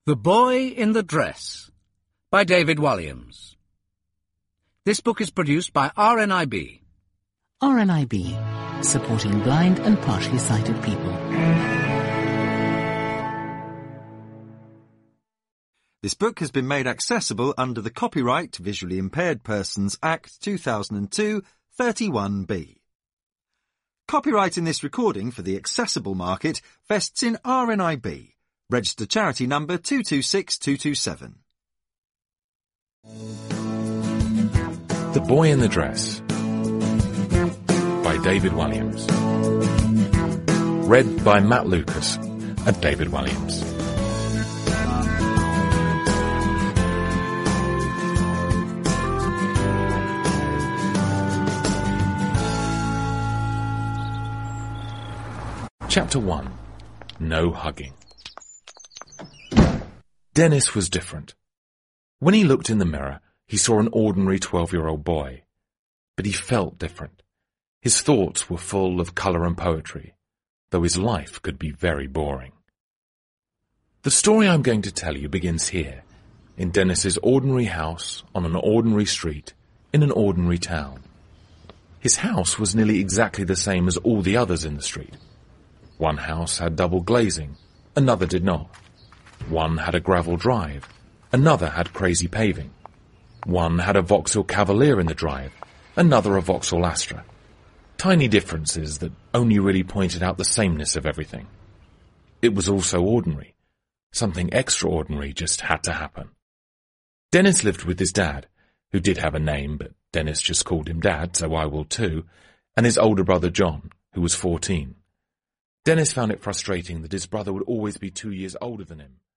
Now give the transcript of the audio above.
The Boy in the Dress by David Walliams. This book is produced by RNIB. RNIB, supporting blind and partially sighted people. This book has been made accessible under the Copyright Visually Impaired Persons Act 2002, 31B. Copyright in this recording for the accessible market vests in RNIB. Registered charity number 226227. The Boy in the Dress by David Walliams. Read by Matt Lucas and David Walliams. Chapter 1. No Hugging. Dennis was different. When he looked in the mirror, he saw an ordinary 12-year-old boy. But he felt different. His thoughts were full of colour and poetry, though his life could be very boring. The story I'm going to tell you begins here, in Dennis's ordinary house on an ordinary street in an ordinary town. His house was nearly exactly the same as all the others in the street. One house had double glazing, another did not. One had a gravel drive, another had crazy paving. One had a Vauxhall Cavalier in the drive, another a Vauxhall Astra. Tiny differences that only really pointed out the sameness of everything. It was all so ordinary. Something extraordinary just had to happen. Dennis lived with his dad, who did have a name, but Dennis just called him Dad, so I will too, and his older brother John, who was 14. Dennis found it frustrating that his brother would always be 2 years older than him,